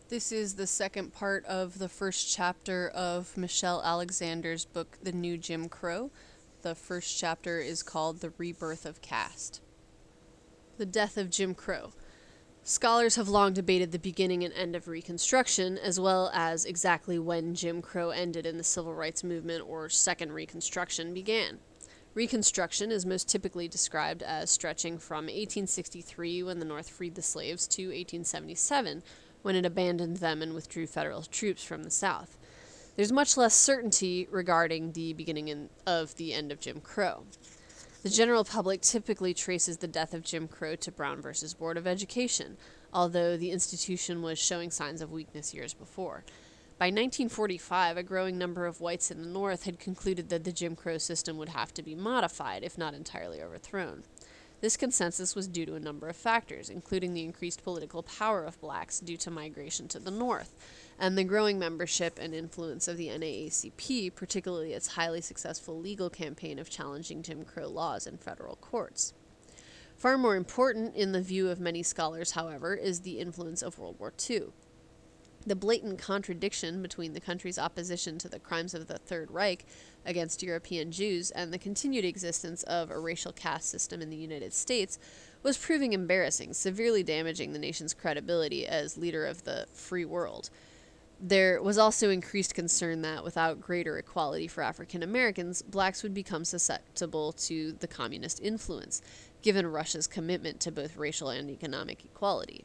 This is the second part of the first chapter of Michelle Alexander's book, The New Jim Crow. The first chapter is called The Rebirth of Caste. The Death of Jim Crow. Scholars have long debated the beginning and end of Reconstruction, as well as exactly when Jim Crow ended and the Civil Rights Movement, or Second Reconstruction, began. Reconstruction is most typically described as stretching from 1863, when the North freed the slaves, to 1877, when it abandoned them and withdrew federal troops from the South. There's much less certainty regarding the beginning of the end of Jim Crow. The general public typically traces the death of Jim Crow to Brown versus Board of Education, although the institution was showing signs of weakness years before. By 1945, a growing number of whites in the North had concluded that the Jim Crow system would have to be modified, if not entirely overthrown. This consensus was due to a number of factors, including the increased political power of blacks due to migration to the North, and the growing membership and influence of the NAACP, particularly its highly successful legal campaign of challenging Jim Crow laws in federal courts. Far more important, in the view of many scholars, however, is the influence of World War II. The blatant contradiction between the country's opposition to the crimes of the Third Reich against European Jews and the continued existence of a racial caste system in the United States was proving embarrassing, severely damaging the nation's credibility as leader of the free world. There was also increased concern that without greater equality for African Americans, blacks would become susceptible to the communist influence, given Russia's commitment to both racial and economic equality.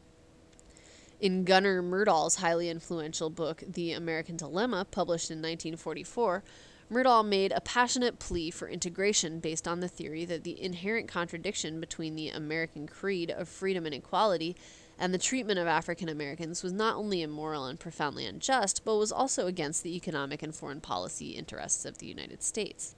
In Gunnar Myrdal's highly influential book, The American Dilemma, published in 1944, Myrdal made a passionate plea for integration based on the theory that the inherent contradiction between the American creed of freedom and equality and the treatment of African Americans was not only immoral and profoundly unjust, but was also against the economic and foreign policy interests of the United States.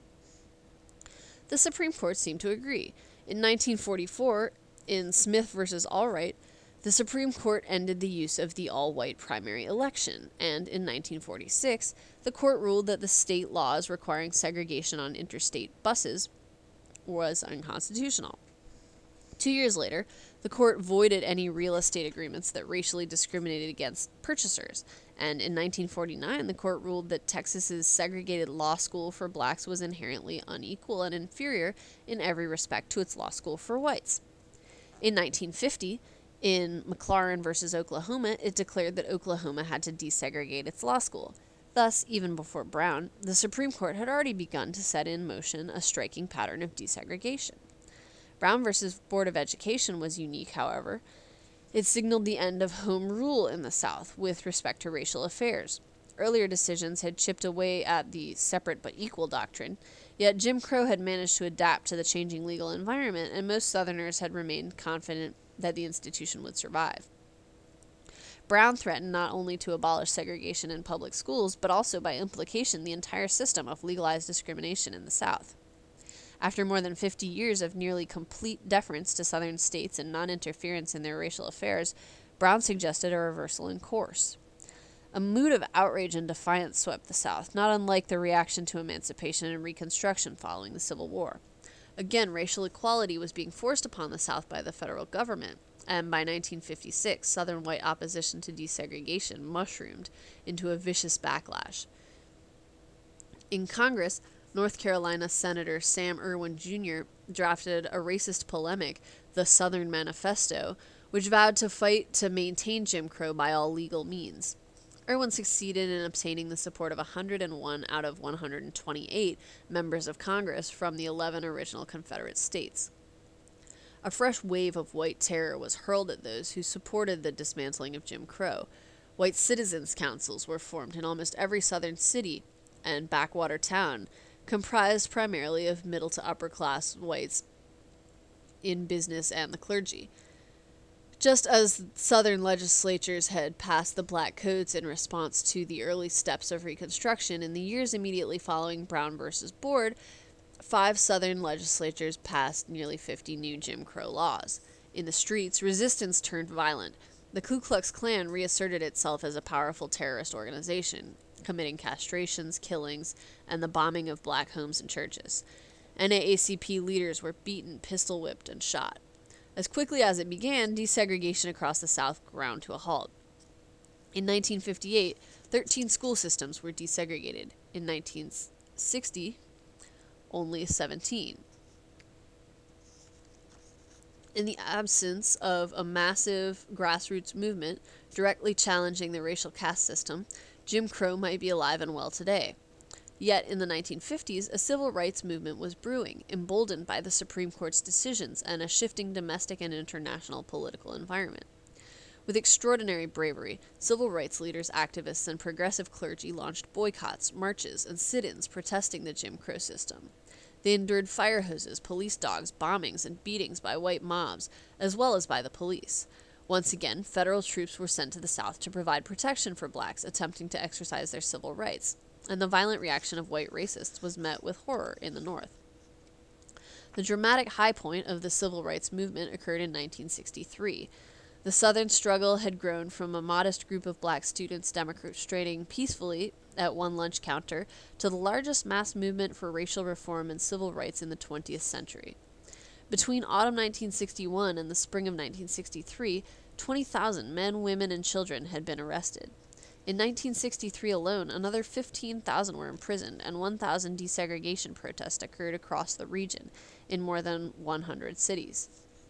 The Supreme Court seemed to agree. In 1944, in Smith versus Allwright, the Supreme Court ended the use of the all-white primary election, and in 1946, the court ruled that the state laws requiring segregation on interstate buses was unconstitutional. 2 years later, the court voided any real estate agreements that racially discriminated against purchasers, and in 1949, the court ruled that Texas's segregated law school for blacks was inherently unequal and inferior in every respect to its law school for whites. In 1950, in McLaren versus Oklahoma, it declared that Oklahoma had to desegregate its law school. Thus, even before Brown, the Supreme Court had already begun to set in motion a striking pattern of desegregation. Brown versus Board of Education was unique, however. It signaled the end of home rule in the South with respect to racial affairs. Earlier decisions had chipped away at the separate but equal doctrine, yet Jim Crow had managed to adapt to the changing legal environment, and most Southerners had remained confident that the institution would survive. Brown threatened not only to abolish segregation in public schools, but also by implication the entire system of legalized discrimination in the South. After more than 50 years of nearly complete deference to Southern states and non-interference in their racial affairs, Brown suggested a reversal in course. A mood of outrage and defiance swept the South, not unlike the reaction to emancipation and Reconstruction following the Civil War. Again, racial equality was being forced upon the South by the federal government, and by 1956, Southern white opposition to desegregation mushroomed into a vicious backlash. In Congress, North Carolina Senator Sam Erwin Jr. drafted a racist polemic, the Southern Manifesto, which vowed to fight to maintain Jim Crow by all legal means. Erwin succeeded in obtaining the support of 101 out of 128 members of Congress from the 11 original Confederate states. A fresh wave of white terror was hurled at those who supported the dismantling of Jim Crow. White citizens' councils were formed in almost every southern city and backwater town, comprised primarily of middle to upper class whites in business and the clergy. Just as Southern legislatures had passed the Black Codes in response to the early steps of Reconstruction, in the years immediately following Brown versus Board, 5 Southern legislatures passed nearly 50 new Jim Crow laws. In the streets, resistance turned violent. The Ku Klux Klan reasserted itself as a powerful terrorist organization, committing castrations, killings, and the bombing of black homes and churches. NAACP leaders were beaten, pistol-whipped, and shot. As quickly as it began, desegregation across the South ground to a halt. In 1958, 13 school systems were desegregated. In 1960, only 17. In the absence of a massive grassroots movement directly challenging the racial caste system, Jim Crow might be alive and well today. Yet in the 1950s, a civil rights movement was brewing, emboldened by the Supreme Court's decisions and a shifting domestic and international political environment. With extraordinary bravery, civil rights leaders, activists, and progressive clergy launched boycotts, marches, and sit-ins protesting the Jim Crow system. They endured fire hoses, police dogs, bombings, and beatings by white mobs, as well as by the police. Once again, federal troops were sent to the South to provide protection for blacks attempting to exercise their civil rights, and the violent reaction of white racists was met with horror in the North. The dramatic high point of the civil rights movement occurred in 1963. The Southern struggle had grown from a modest group of black students demonstrating peacefully at one lunch counter to the largest mass movement for racial reform and civil rights in the 20th century. Between autumn 1961 and the spring of 1963, 20,000 men, women, and children had been arrested. In 1963 alone, another 15,000 were imprisoned, and 1,000 desegregation protests occurred across the region in more than 100 cities.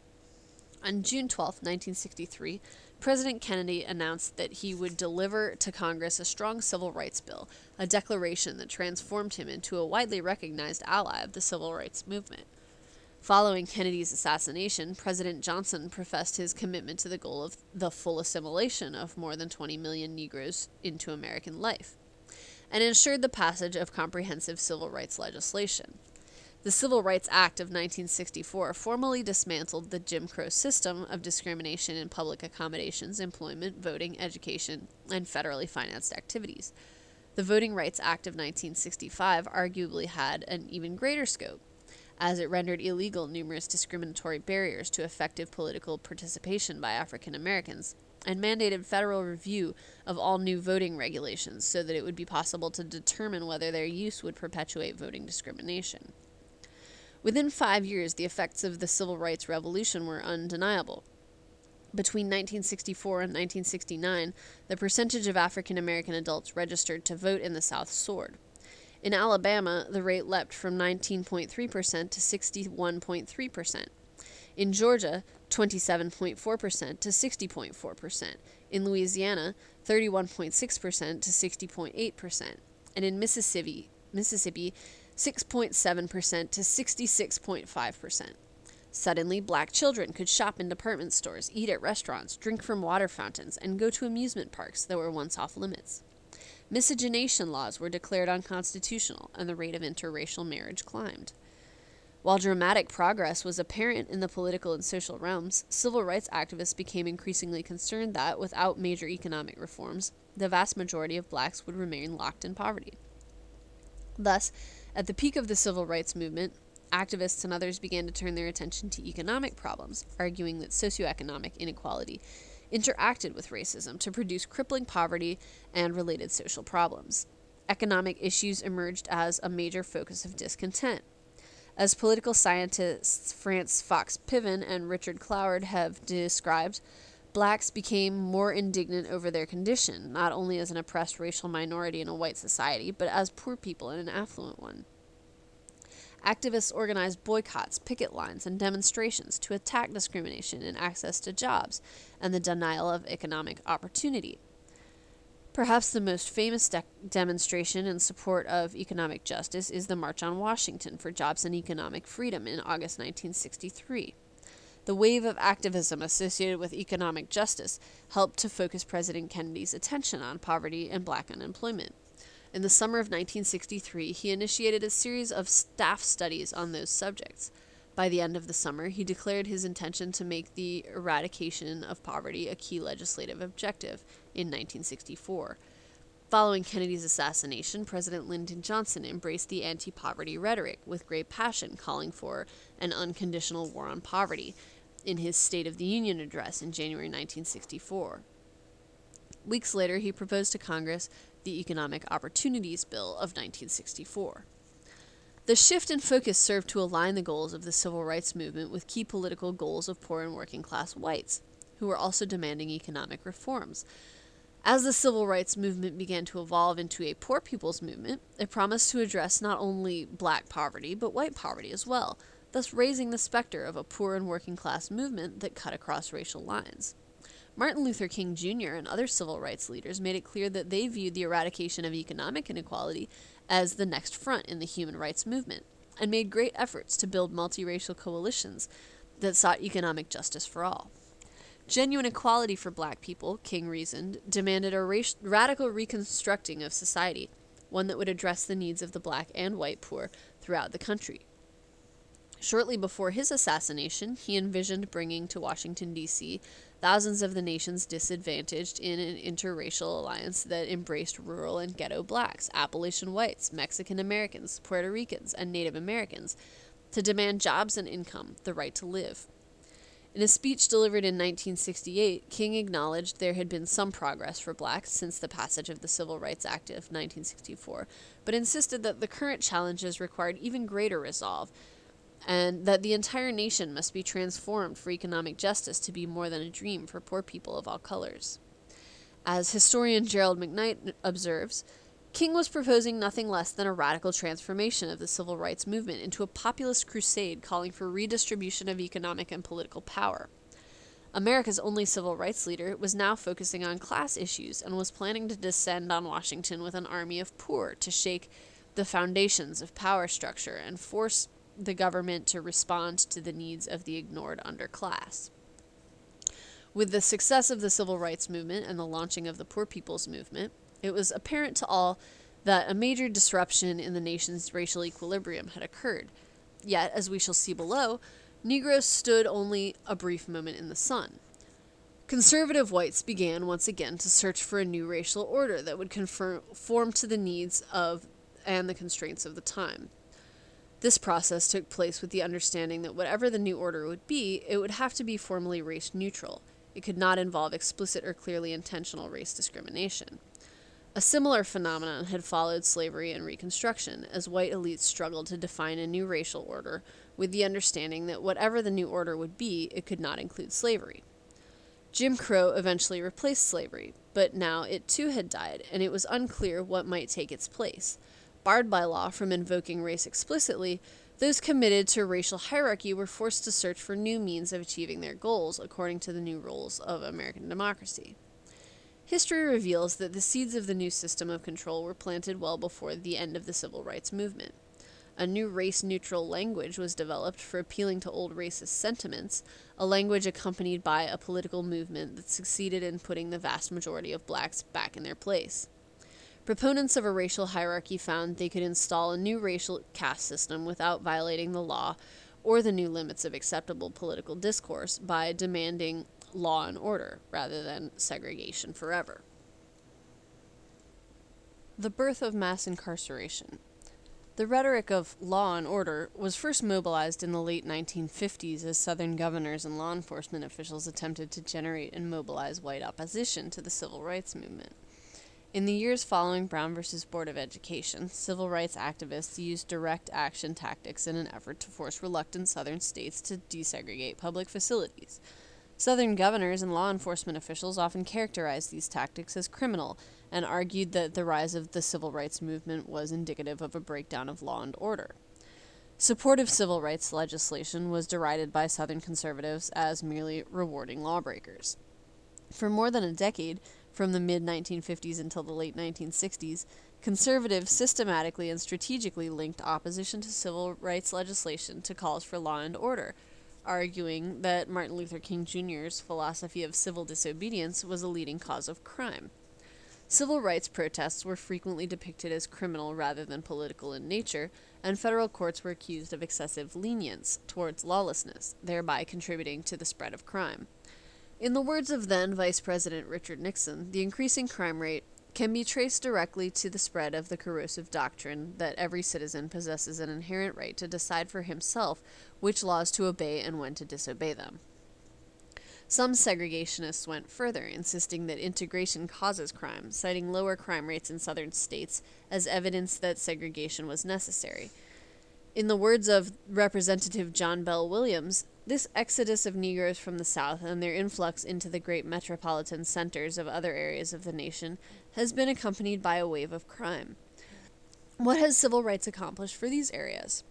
On June 12, 1963, President Kennedy announced that he would deliver to Congress a strong civil rights bill, a declaration that transformed him into a widely recognized ally of the civil rights movement. Following Kennedy's assassination, President Johnson professed his commitment to the goal of the full assimilation of more than 20 million Negroes into American life, and ensured the passage of comprehensive civil rights legislation. The Civil Rights Act of 1964 formally dismantled the Jim Crow system of discrimination in public accommodations, employment, voting, education, and federally financed activities. The Voting Rights Act of 1965 arguably had an even greater scope, as it rendered illegal numerous discriminatory barriers to effective political participation by African Americans, and mandated federal review of all new voting regulations so that it would be possible to determine whether their use would perpetuate voting discrimination. Within 5 years, the effects of the Civil Rights Revolution were undeniable. Between 1964 and 1969, the percentage of African American adults registered to vote in the South soared. In Alabama, the rate leapt from 19.3% to 61.3%. In Georgia, 27.4% to 60.4%. In Louisiana, 31.6% to 60.8%. And in Mississippi, 6.7% to 66.5%. Suddenly, black children could shop in department stores, eat at restaurants, drink from water fountains, and go to amusement parks that were once off limits. Miscegenation laws were declared unconstitutional, and the rate of interracial marriage climbed. While dramatic progress was apparent in the political and social realms, civil rights activists became increasingly concerned that, without major economic reforms, the vast majority of blacks would remain locked in poverty. Thus, at the peak of the civil rights movement, activists and others began to turn their attention to economic problems, arguing that socioeconomic inequality interacted with racism to produce crippling poverty and related social problems. Economic issues emerged as a major focus of discontent. As political scientists Frances Fox Piven and Richard Cloward have described, blacks became more indignant over their condition, not only as an oppressed racial minority in a white society, but as poor people in an affluent one. Activists organized boycotts, picket lines, and demonstrations to attack discrimination in access to jobs and the denial of economic opportunity. Perhaps the most famous demonstration in support of economic justice is the March on Washington for Jobs and Economic Freedom in August 1963. The wave of activism associated with economic justice helped to focus President Kennedy's attention on poverty and black unemployment. In the summer of 1963, he initiated a series of staff studies on those subjects. By the end of the summer, he declared his intention to make the eradication of poverty a key legislative objective in 1964. Following Kennedy's assassination, President Lyndon Johnson embraced the anti-poverty rhetoric with great passion, calling for an unconditional war on poverty in his State of the Union address in January 1964. Weeks later, he proposed to Congress the Economic Opportunities Bill of 1964. The shift in focus served to align the goals of the civil rights movement with key political goals of poor and working class whites, who were also demanding economic reforms. As the civil rights movement began to evolve into a poor people's movement, it promised to address not only black poverty, but white poverty as well, thus raising the specter of a poor and working class movement that cut across racial lines. Martin Luther King Jr. and other civil rights leaders made it clear that they viewed the eradication of economic inequality as the next front in the human rights movement, and made great efforts to build multiracial coalitions that sought economic justice for all. Genuine equality for black people, King reasoned, demanded a radical reconstructing of society, one that would address the needs of the black and white poor throughout the country. Shortly before his assassination, he envisioned bringing to Washington, D.C., thousands of the nation's disadvantaged in an interracial alliance that embraced rural and ghetto blacks, Appalachian whites, Mexican Americans, Puerto Ricans, and Native Americans, to demand jobs and income, the right to live. In a speech delivered in 1968, King acknowledged there had been some progress for blacks since the passage of the Civil Rights Act of 1964, but insisted that the current challenges required even greater resolve, and that the entire nation must be transformed for economic justice to be more than a dream for poor people of all colors. As historian Gerald McKnight observes, King was proposing nothing less than a radical transformation of the civil rights movement into a populist crusade calling for redistribution of economic and political power. America's only civil rights leader was now focusing on class issues and was planning to descend on Washington with an army of poor to shake the foundations of power structure and force the government to respond to the needs of the ignored underclass. With the success of the civil rights movement and the launching of the Poor People's Movement, it was apparent to all that a major disruption in the nation's racial equilibrium had occurred. Yet, as we shall see below, Negroes stood only a brief moment in the sun. Conservative whites began once again to search for a new racial order that would conform to the needs of and the constraints of the time. This process took place with the understanding that whatever the new order would be, it would have to be formally race neutral. It could not involve explicit or clearly intentional race discrimination. A similar phenomenon had followed slavery and Reconstruction, as white elites struggled to define a new racial order with the understanding that whatever the new order would be, it could not include slavery. Jim Crow eventually replaced slavery, but now it too had died, and it was unclear what might take its place. Barred by law from invoking race explicitly, those committed to racial hierarchy were forced to search for new means of achieving their goals according to the new rules of American democracy. History reveals that the seeds of the new system of control were planted well before the end of the civil rights movement. A new race-neutral language was developed for appealing to old racist sentiments, a language accompanied by a political movement that succeeded in putting the vast majority of blacks back in their place. Proponents of a racial hierarchy found they could install a new racial caste system without violating the law or the new limits of acceptable political discourse by demanding law and order rather than segregation forever. The birth of mass incarceration. The rhetoric of law and order was first mobilized in the late 1950s as Southern governors and law enforcement officials attempted to generate and mobilize white opposition to the civil rights movement. In the years following Brown v. Board of Education, civil rights activists used direct action tactics in an effort to force reluctant Southern states to desegregate public facilities. Southern governors and law enforcement officials often characterized these tactics as criminal and argued that the rise of the civil rights movement was indicative of a breakdown of law and order. Support of civil rights legislation was derided by Southern conservatives as merely rewarding lawbreakers. For more than a decade, from the mid-1950s until the late 1960s, conservatives systematically and strategically linked opposition to civil rights legislation to calls for law and order, arguing that Martin Luther King Jr.'s philosophy of civil disobedience was a leading cause of crime. Civil rights protests were frequently depicted as criminal rather than political in nature, and federal courts were accused of excessive lenience towards lawlessness, thereby contributing to the spread of crime. In the words of then Vice President Richard Nixon, the increasing crime rate can be traced directly to the spread of the corrosive doctrine that every citizen possesses an inherent right to decide for himself which laws to obey and when to disobey them. Some segregationists went further, insisting that integration causes crime, citing lower crime rates in southern states as evidence that segregation was necessary. In the words of Representative John Bell Williams, this exodus of Negroes from the South and their influx into the great metropolitan centers of other areas of the nation has been accompanied by a wave of crime. What has civil rights accomplished for these areas?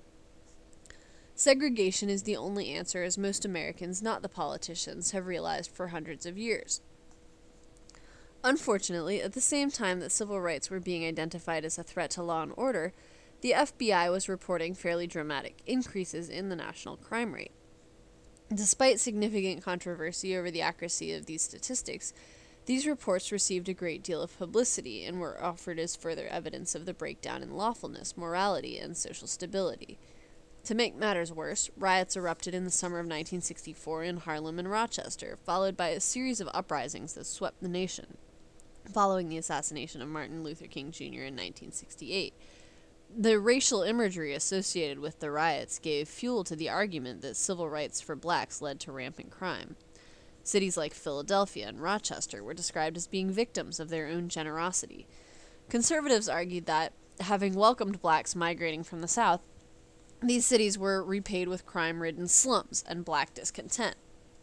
Segregation is the only answer, as most Americans, not the politicians, have realized for hundreds of years. Unfortunately, at the same time that civil rights were being identified as a threat to law and order, the FBI was reporting fairly dramatic increases in the national crime rate. Despite significant controversy over the accuracy of these statistics, these reports received a great deal of publicity and were offered as further evidence of the breakdown in lawfulness, morality, and social stability. To make matters worse, riots erupted in the summer of 1964 in Harlem and Rochester, followed by a series of uprisings that swept the nation, following the assassination of Martin Luther King Jr. in 1968. The racial imagery associated with the riots gave fuel to the argument that civil rights for blacks led to rampant crime. Cities like Philadelphia and Rochester were described as being victims of their own generosity. Conservatives argued that, having welcomed blacks migrating from the South, these cities were repaid with crime-ridden slums and black discontent.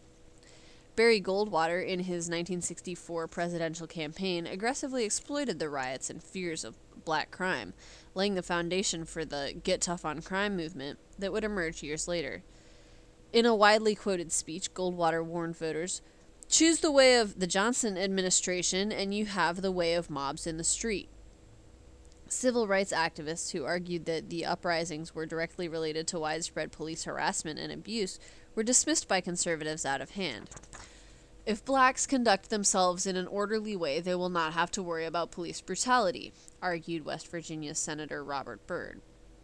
Barry Goldwater, in his 1964 presidential campaign, aggressively exploited the riots and fears of black crime, laying the foundation for the Get Tough on Crime movement that would emerge years later. In a widely quoted speech, Goldwater warned voters, "Choose the way of the Johnson administration and you have the way of mobs in the street." Civil rights activists who argued that the uprisings were directly related to widespread police harassment and abuse were dismissed by conservatives out of hand. If blacks conduct themselves in an orderly way, they will not have to worry about police brutality, argued West Virginia Senator Robert Byrd.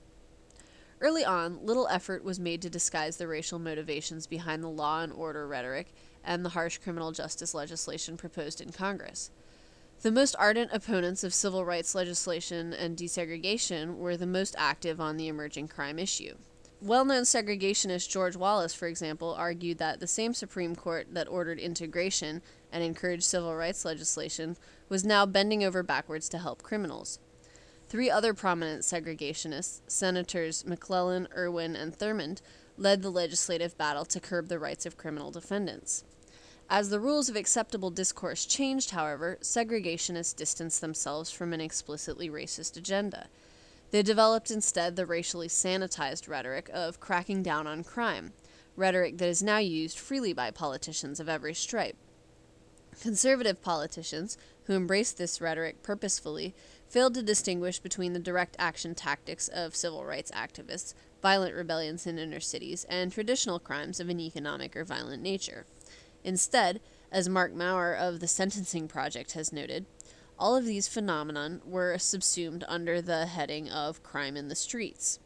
Early on, little effort was made to disguise the racial motivations behind the law and order rhetoric and the harsh criminal justice legislation proposed in Congress. The most ardent opponents of civil rights legislation and desegregation were the most active on the emerging crime issue. Well-known segregationist George Wallace, for example, argued that the same Supreme Court that ordered integration and encouraged civil rights legislation was now bending over backwards to help criminals. Three other prominent segregationists, Senators McClellan, Irwin, and Thurmond, led the legislative battle to curb the rights of criminal defendants. As the rules of acceptable discourse changed, however, segregationists distanced themselves from an explicitly racist agenda. They developed instead the racially sanitized rhetoric of cracking down on crime, rhetoric that is now used freely by politicians of every stripe. Conservative politicians, who embraced this rhetoric purposefully, failed to distinguish between the direct action tactics of civil rights activists, violent rebellions in inner cities, and traditional crimes of an economic or violent nature. Instead, as Mark Maurer of the Sentencing Project has noted, all of these phenomena were subsumed under the heading of crime in the streets.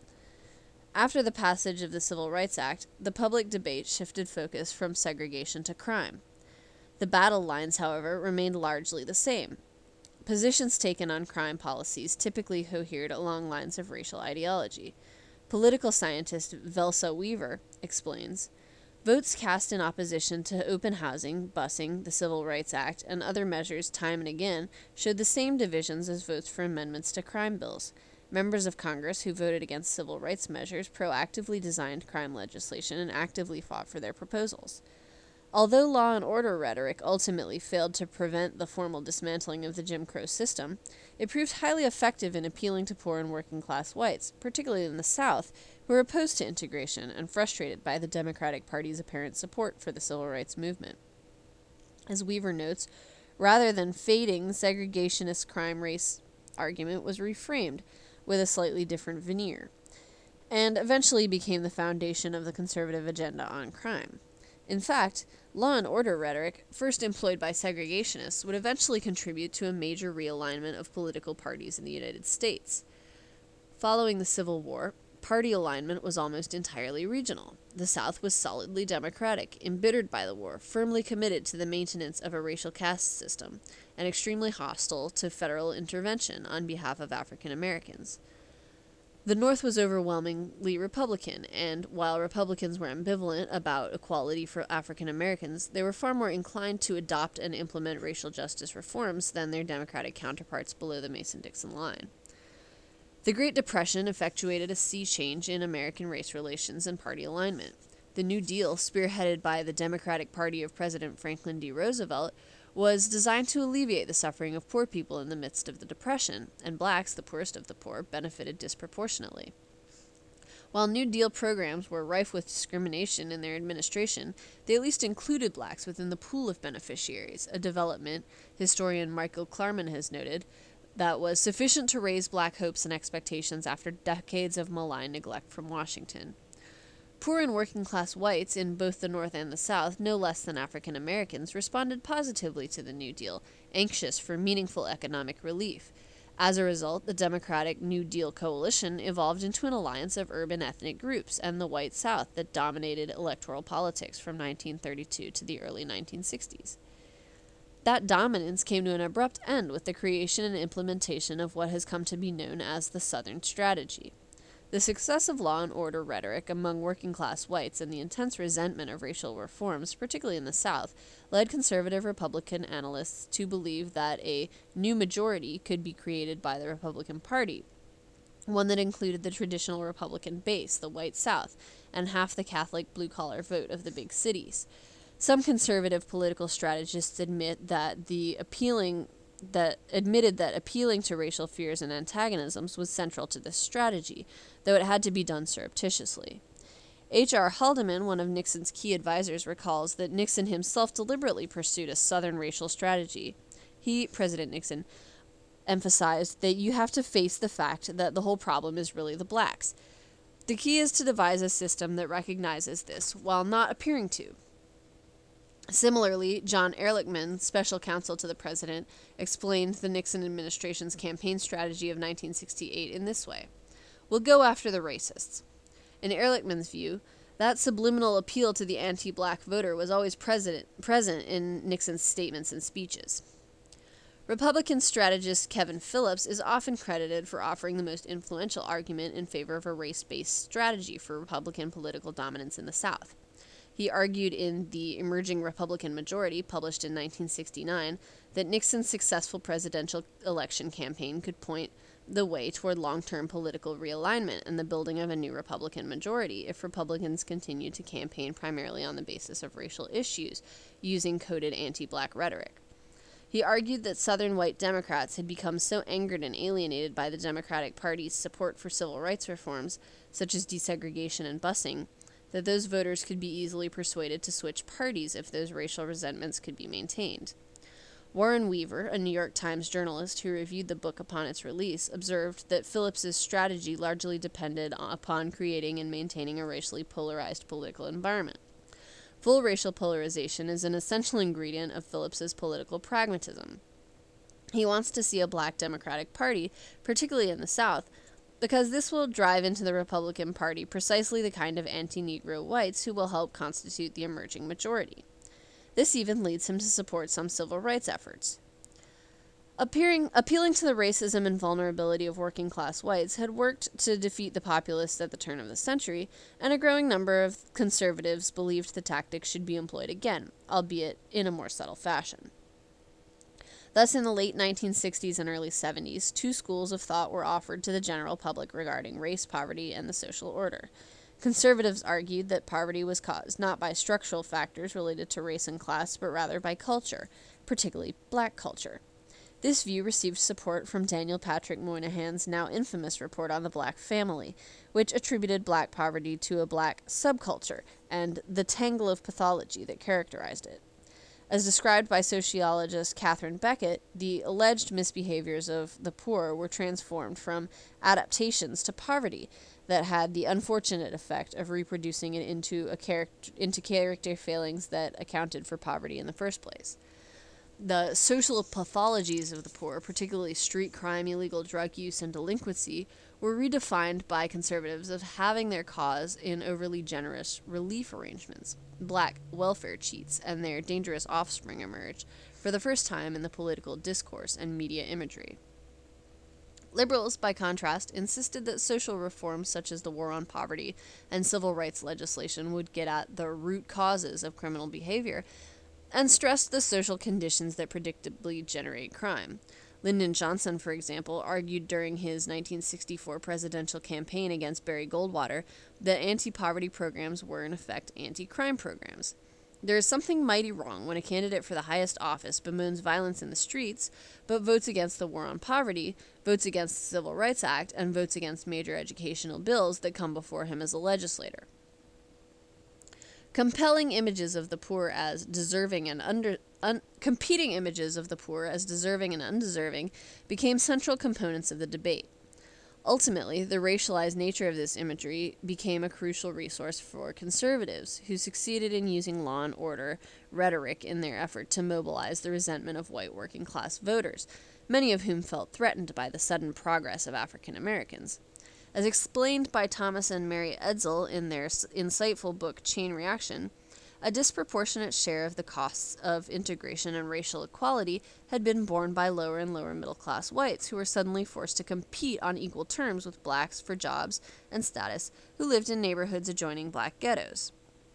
After the passage of the Civil Rights Act, the public debate shifted focus from segregation to crime. The battle lines, however, remained largely the same. Positions taken on crime policies typically cohered along lines of racial ideology. Political scientist Velsa Weaver explains, "Votes cast in opposition to open housing, busing, the Civil Rights Act, and other measures time and again showed the same divisions as votes for amendments to crime bills. Members of Congress who voted against civil rights measures proactively designed crime legislation and actively fought for their proposals." Although law and order rhetoric ultimately failed to prevent the formal dismantling of the Jim Crow system, it proved highly effective in appealing to poor and working class whites, particularly in the South, who were opposed to integration and frustrated by the Democratic Party's apparent support for the civil rights movement. As Weaver notes, rather than fading, the segregationist crime-race argument was reframed with a slightly different veneer, and eventually became the foundation of the conservative agenda on crime. In fact, law and order rhetoric, first employed by segregationists, would eventually contribute to a major realignment of political parties in the United States. Following the Civil War, party alignment was almost entirely regional. The South was solidly Democratic, embittered by the war, firmly committed to the maintenance of a racial caste system, and extremely hostile to federal intervention on behalf of African Americans. The North was overwhelmingly Republican, and while Republicans were ambivalent about equality for African Americans, they were far more inclined to adopt and implement racial justice reforms than their Democratic counterparts below the Mason-Dixon line. The Great Depression effectuated a sea change in American race relations and party alignment. The New Deal, spearheaded by the Democratic Party of President Franklin D. Roosevelt, was designed to alleviate the suffering of poor people in the midst of the Depression, and blacks, the poorest of the poor, benefited disproportionately. While New Deal programs were rife with discrimination in their administration, they at least included blacks within the pool of beneficiaries, a development, historian Michael Klarman has noted, that was sufficient to raise black hopes and expectations after decades of malign neglect from Washington. Poor and working-class whites in both the North and the South, no less than African Americans, responded positively to the New Deal, anxious for meaningful economic relief. As a result, the Democratic New Deal coalition evolved into an alliance of urban ethnic groups and the white South that dominated electoral politics from 1932 to the early 1960s. That dominance came to an abrupt end with the creation and implementation of what has come to be known as the Southern Strategy. The success of law and order rhetoric among working-class whites and the intense resentment of racial reforms, particularly in the South, led conservative Republican analysts to believe that a new majority could be created by the Republican Party, one that included the traditional Republican base, the white South, and half the Catholic blue-collar vote of the big cities. Some conservative political strategists admitted that appealing to racial fears and antagonisms was central to this strategy, though it had to be done surreptitiously. H.R. Haldeman, one of Nixon's key advisors, recalls that Nixon himself deliberately pursued a Southern racial strategy. President Nixon, emphasized that you have to face the fact that the whole problem is really the blacks. The key is to devise a system that recognizes this, while not appearing to. Similarly, John Ehrlichman, special counsel to the president, explained the Nixon administration's campaign strategy of 1968 in this way. We'll go after the racists. In Ehrlichman's view, that subliminal appeal to the anti-black voter was always present in Nixon's statements and speeches. Republican strategist Kevin Phillips is often credited for offering the most influential argument in favor of a race-based strategy for Republican political dominance in the South. He argued in The Emerging Republican Majority, published in 1969, that Nixon's successful presidential election campaign could point the way toward long-term political realignment and the building of a new Republican majority if Republicans continued to campaign primarily on the basis of racial issues, using coded anti-black rhetoric. He argued that Southern white Democrats had become so angered and alienated by the Democratic Party's support for civil rights reforms, such as desegregation and busing, that those voters could be easily persuaded to switch parties if those racial resentments could be maintained. Warren Weaver, a New York Times journalist who reviewed the book upon its release, observed that Phillips's strategy largely depended upon creating and maintaining a racially polarized political environment. Full racial polarization is an essential ingredient of Phillips's political pragmatism. He wants to see a black Democratic Party, particularly in the South, because this will drive into the Republican Party precisely the kind of anti-Negro whites who will help constitute the emerging majority. This even leads him to support some civil rights efforts. Appealing to the racism and vulnerability of working-class whites had worked to defeat the populists at the turn of the century, and a growing number of conservatives believed the tactic should be employed again, albeit in a more subtle fashion. Thus, in the late 1960s and early 70s, two schools of thought were offered to the general public regarding race, poverty, and the social order. Conservatives argued that poverty was caused not by structural factors related to race and class, but rather by culture, particularly black culture. This view received support from Daniel Patrick Moynihan's now infamous report on the black family, which attributed black poverty to a black subculture and the tangle of pathology that characterized it. As described by sociologist Catherine Beckett, the alleged misbehaviors of the poor were transformed from adaptations to poverty that had the unfortunate effect of reproducing it into character failings that accounted for poverty in the first place. The social pathologies of the poor, particularly street crime, illegal drug use, and delinquency, were redefined by conservatives as having their cause in overly generous relief arrangements. Black welfare cheats and their dangerous offspring emerged for the first time in the political discourse and media imagery. Liberals, by contrast, insisted that social reforms such as the war on poverty and civil rights legislation would get at the root causes of criminal behavior and stressed the social conditions that predictably generate crime. Lyndon Johnson, for example, argued during his 1964 presidential campaign against Barry Goldwater that anti-poverty programs were, in effect, anti-crime programs. There is something mighty wrong when a candidate for the highest office bemoans violence in the streets, but votes against the war on poverty, votes against the Civil Rights Act, and votes against major educational bills that come before him as a legislator. Compelling images of the poor as deserving and competing images of the poor as deserving and undeserving became central components of the debate. Ultimately, the racialized nature of this imagery became a crucial resource for conservatives, who succeeded in using law and order rhetoric in their effort to mobilize the resentment of white working-class voters, many of whom felt threatened by the sudden progress of African Americans. As explained by Thomas and Mary Edsall in their insightful book Chain Reaction, a disproportionate share of the costs of integration and racial equality had been borne by lower and lower middle-class whites who were suddenly forced to compete on equal terms with blacks for jobs and status who lived in neighborhoods adjoining black ghettos.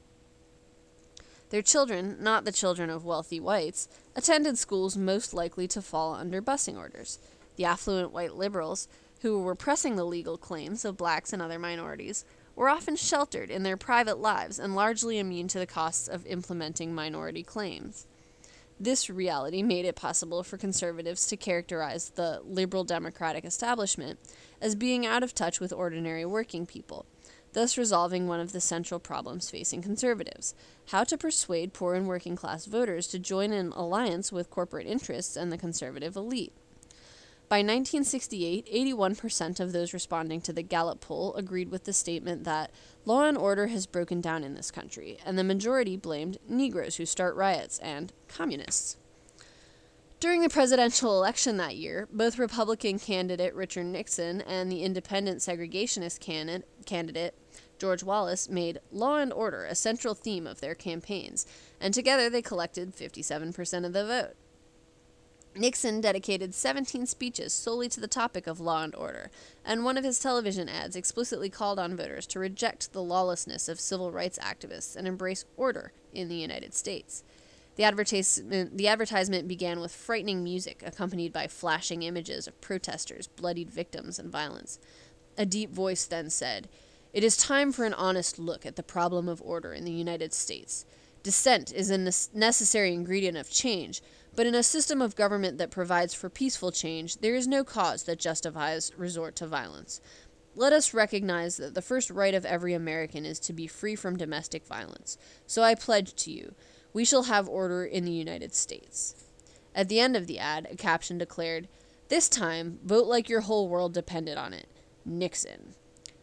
Their children, not the children of wealthy whites, attended schools most likely to fall under busing orders. The affluent white liberals, who were pressing the legal claims of blacks and other minorities, were often sheltered in their private lives and largely immune to the costs of implementing minority claims. This reality made it possible for conservatives to characterize the liberal democratic establishment as being out of touch with ordinary working people, thus resolving one of the central problems facing conservatives: how to persuade poor and working class voters to join in alliance with corporate interests and the conservative elite. By 1968, 81% of those responding to the Gallup poll agreed with the statement that law and order has broken down in this country, and the majority blamed Negroes who start riots and communists. During the presidential election that year, both Republican candidate Richard Nixon and the independent segregationist candidate George Wallace made law and order a central theme of their campaigns, and together they collected 57% of the vote. Nixon dedicated 17 speeches solely to the topic of law and order, and one of his television ads explicitly called on voters to reject the lawlessness of civil rights activists and embrace order in the United States. The advertisement began with frightening music, accompanied by flashing images of protesters, bloodied victims, and violence. A deep voice then said, "It is time for an honest look at the problem of order in the United States. Dissent is a necessary ingredient of change, but in a system of government that provides for peaceful change, there is no cause that justifies resort to violence. Let us recognize that the first right of every American is to be free from domestic violence. So I pledge to you, we shall have order in the United States." At the end of the ad, a caption declared, "This time, vote like your whole world depended on it. Nixon."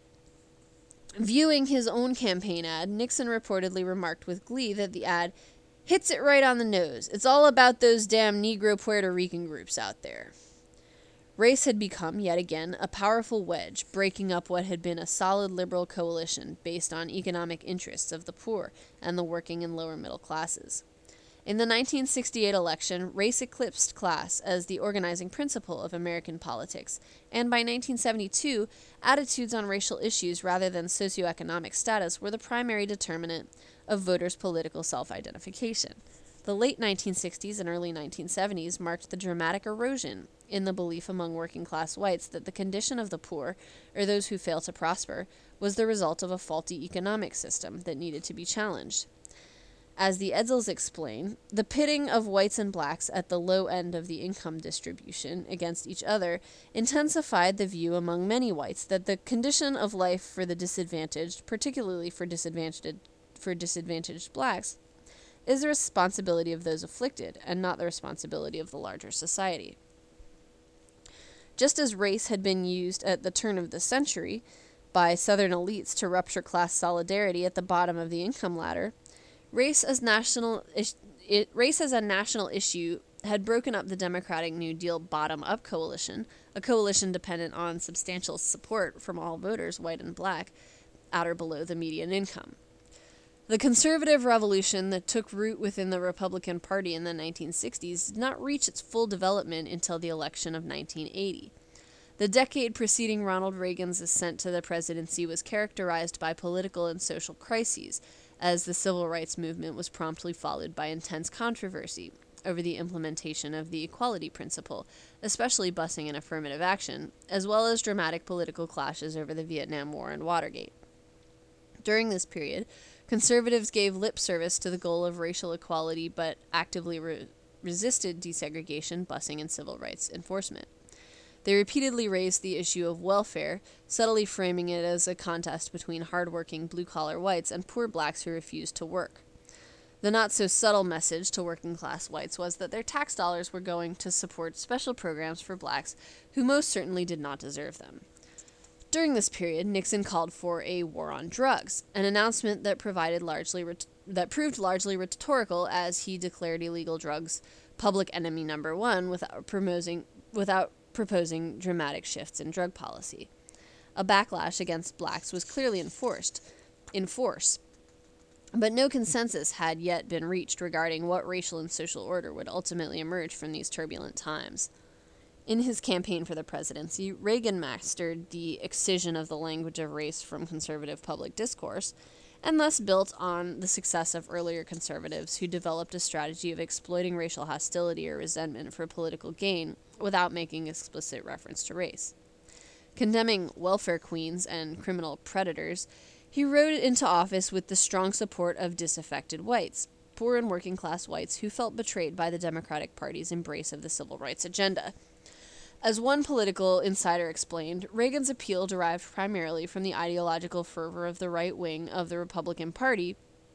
Viewing his own campaign ad, Nixon reportedly remarked with glee that the ad hits it right on the nose. It's all about those damn Negro Puerto Rican groups out there. Race had become, yet again, a powerful wedge, breaking up what had been a solid liberal coalition based on economic interests of the poor and the working and lower middle classes. In the 1968 election, race eclipsed class as the organizing principle of American politics, and by 1972, attitudes on racial issues rather than socioeconomic status were the primary determinant of voters' political self-identification. The late 1960s and early 1970s marked the dramatic erosion in the belief among working-class whites that the condition of the poor, or those who fail to prosper, was the result of a faulty economic system that needed to be challenged. As the Edsalls explain, the pitting of whites and blacks at the low end of the income distribution against each other intensified the view among many whites that the condition of life for the disadvantaged, particularly for disadvantaged blacks, is the responsibility of those afflicted and not the responsibility of the larger society. Just as race had been used at the turn of the century by Southern elites to rupture class solidarity at the bottom of the income ladder, race as a national issue had broken up the Democratic New Deal bottom-up coalition, a coalition dependent on substantial support from all voters, white and black, at or below the median income. The conservative revolution that took root within the Republican Party in the 1960s did not reach its full development until the election of 1980. The decade preceding Ronald Reagan's ascent to the presidency was characterized by political and social crises, as the civil rights movement was promptly followed by intense controversy, over the implementation of the equality principle, especially busing and affirmative action, as well as dramatic political clashes over the Vietnam War and Watergate. During this period, conservatives gave lip service to the goal of racial equality but actively resisted desegregation, busing, and civil rights enforcement. They repeatedly raised the issue of welfare, subtly framing it as a contest between hardworking blue-collar whites and poor blacks who refused to work. The not-so-subtle message to working-class whites was that their tax dollars were going to support special programs for blacks who most certainly did not deserve them. During this period, Nixon called for a war on drugs, an announcement that proved largely rhetorical, as he declared illegal drugs public enemy number one without proposing dramatic shifts in drug policy. A backlash against blacks was clearly in force, but no consensus had yet been reached regarding what racial and social order would ultimately emerge from these turbulent times. In his campaign for the presidency, Reagan mastered the excision of the language of race from conservative public discourse, and thus built on the success of earlier conservatives who developed a strategy of exploiting racial hostility or resentment for political gain without making explicit reference to race. Condemning welfare queens and criminal predators, he rode into office with the strong support of disaffected whites, poor and working-class whites who felt betrayed by the Democratic Party's embrace of the civil rights agenda. As one political insider explained, Reagan's appeal derived primarily from the ideological fervor of the right wing of the Republican Party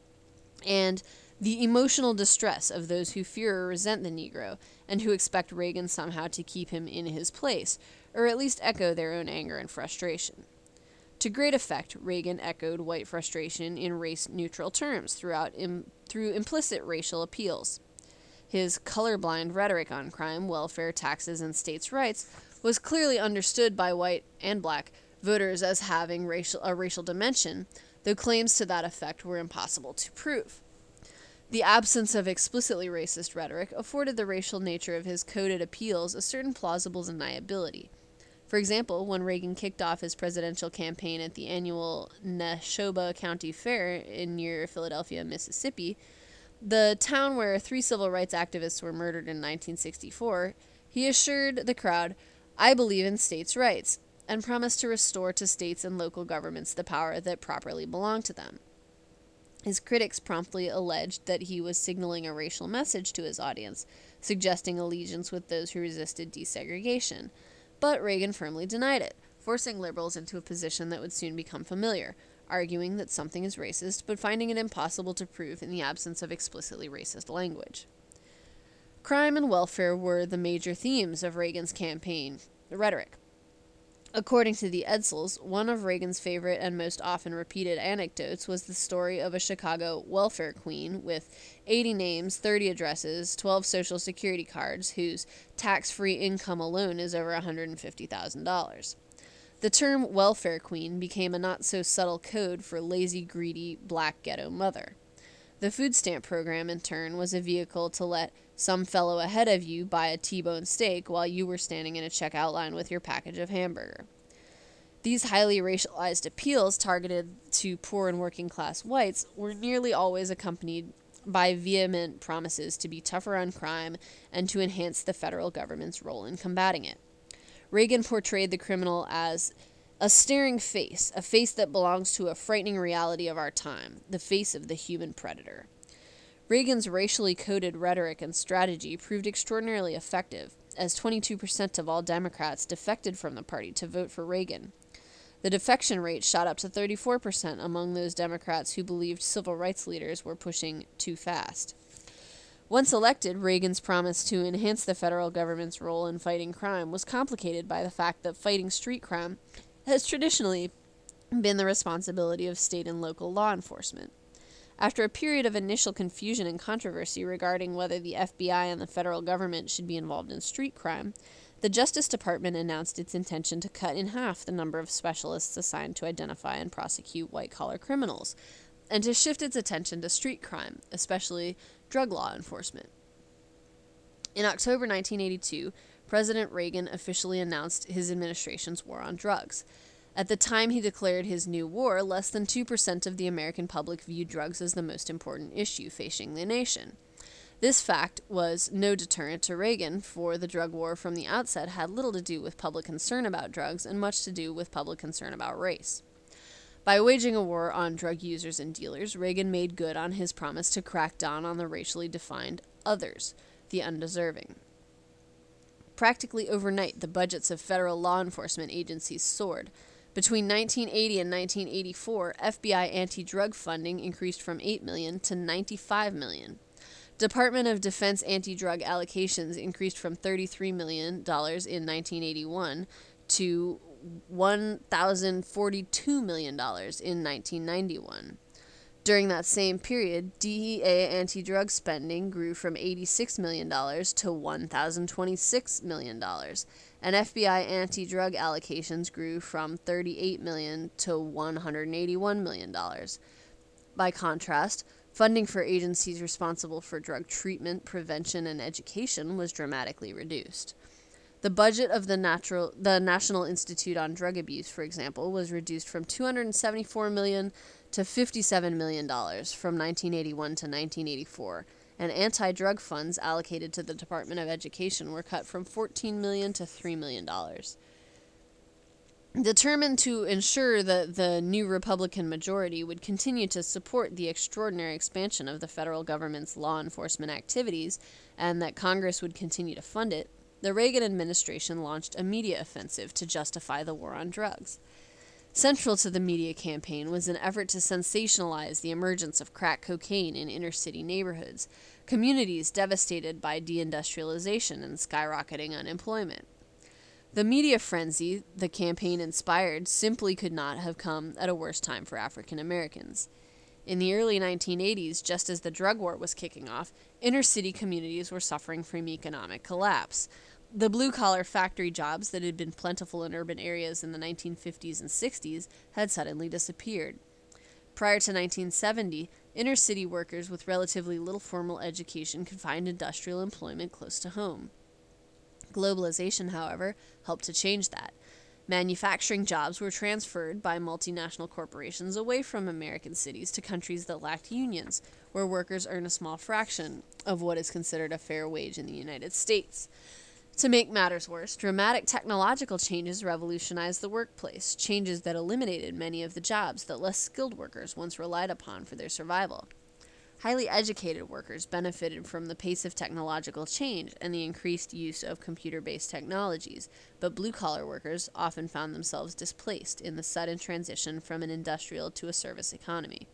and the emotional distress of those who fear or resent the Negro and who expect Reagan somehow to keep him in his place, or at least echo their own anger and frustration. To great effect, Reagan echoed white frustration in race-neutral terms through implicit racial appeals. His colorblind rhetoric on crime, welfare, taxes, and states' rights was clearly understood by white and black voters as having a racial dimension, though claims to that effect were impossible to prove. The absence of explicitly racist rhetoric afforded the racial nature of his coded appeals a certain plausible deniability. For example, when Reagan kicked off his presidential campaign at the annual Neshoba County Fair near Philadelphia, Mississippi, the town where 3 civil rights activists were murdered in 1964, he assured the crowd, "I believe in states' rights," and promised to restore to states and local governments the power that properly belonged to them. His critics promptly alleged that he was signaling a racial message to his audience, suggesting allegiance with those who resisted desegregation. But Reagan firmly denied it, forcing liberals into a position that would soon become familiar, arguing that something is racist, but finding it impossible to prove in the absence of explicitly racist language. Crime and welfare were the major themes of Reagan's campaign rhetoric. According to the Edsels, one of Reagan's favorite and most often repeated anecdotes was the story of a Chicago welfare queen with 80 names, 30 addresses, 12 Social Security cards, whose tax-free income alone is over $150,000. The term welfare queen became a not-so-subtle code for lazy, greedy, black ghetto mother. The food stamp program, in turn, was a vehicle to let some fellow ahead of you buy a T-bone steak while you were standing in a checkout line with your package of hamburger. These highly racialized appeals targeted to poor and working-class whites were nearly always accompanied by vehement promises to be tougher on crime and to enhance the federal government's role in combating it. Reagan portrayed the criminal as a staring face, a face that belongs to a frightening reality of our time, the face of the human predator. Reagan's racially coded rhetoric and strategy proved extraordinarily effective, as 22% of all Democrats defected from the party to vote for Reagan. The defection rate shot up to 34% among those Democrats who believed civil rights leaders were pushing too fast. Once elected, Reagan's promise to enhance the federal government's role in fighting crime was complicated by the fact that fighting street crime has traditionally been the responsibility of state and local law enforcement. After a period of initial confusion and controversy regarding whether the FBI and the federal government should be involved in street crime, the Justice Department announced its intention to cut in half the number of specialists assigned to identify and prosecute white-collar criminals, and to shift its attention to street crime, especially drug law enforcement. In October 1982, President Reagan officially announced his administration's war on drugs. At the time he declared his new war, less than 2% of the American public viewed drugs as the most important issue facing the nation. This fact was no deterrent to Reagan, for the drug war from the outset had little to do with public concern about drugs and much to do with public concern about race. By waging a war on drug users and dealers, Reagan made good on his promise to crack down on the racially defined others, the undeserving. Practically overnight, the budgets of federal law enforcement agencies soared. Between 1980 and 1984, FBI anti-drug funding increased from $8 million to $95 million. Department of Defense anti-drug allocations increased from $33 million in 1981 to $1,042 million in 1991. During that same period, DEA anti-drug spending grew from $86 million to $1,026 million, and FBI anti-drug allocations grew from $38 million to $181 million. By contrast, funding for agencies responsible for drug treatment, prevention, and education was dramatically reduced. The budget of the National Institute on Drug Abuse, for example, was reduced from $274 million to $57 million from 1981 to 1984, and anti-drug funds allocated to the Department of Education were cut from $14 million to $3 million. Determined to ensure that the new Republican majority would continue to support the extraordinary expansion of the federal government's law enforcement activities and that Congress would continue to fund it, the Reagan administration launched a media offensive to justify the war on drugs. Central to the media campaign was an effort to sensationalize the emergence of crack cocaine in inner-city neighborhoods, communities devastated by deindustrialization and skyrocketing unemployment. The media frenzy the campaign inspired simply could not have come at a worse time for African Americans. In the early 1980s, just as the drug war was kicking off, inner-city communities were suffering from economic collapse. The blue-collar factory jobs that had been plentiful in urban areas in the 1950s and 60s had suddenly disappeared. Prior to 1970, inner-city workers with relatively little formal education could find industrial employment close to home. Globalization, however, helped to change that. Manufacturing jobs were transferred by multinational corporations away from American cities to countries that lacked unions, where workers earn a small fraction of what is considered a fair wage in the United States. To make matters worse, dramatic technological changes revolutionized the workplace, changes that eliminated many of the jobs that less skilled workers once relied upon for their survival. Highly educated workers benefited from the pace of technological change and the increased use of computer-based technologies, but blue-collar workers often found themselves displaced in the sudden transition from an industrial to a service economy.